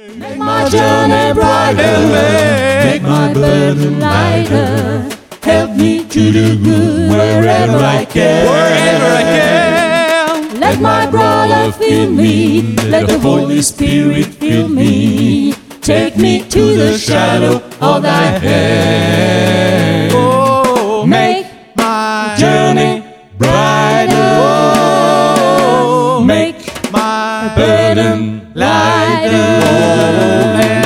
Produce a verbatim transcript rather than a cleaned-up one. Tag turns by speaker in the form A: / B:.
A: Make my journey brighter, make my burden lighter. Help me to do good wherever I can.
B: Wherever I can.
A: Let my brother feel me, let the Holy Spirit fill me. Take me to the shadow of thy hand.
B: Oh,
A: Make
B: my
A: journey brighter.
B: Oh,
A: Make
B: my
A: burden lighter.
B: burden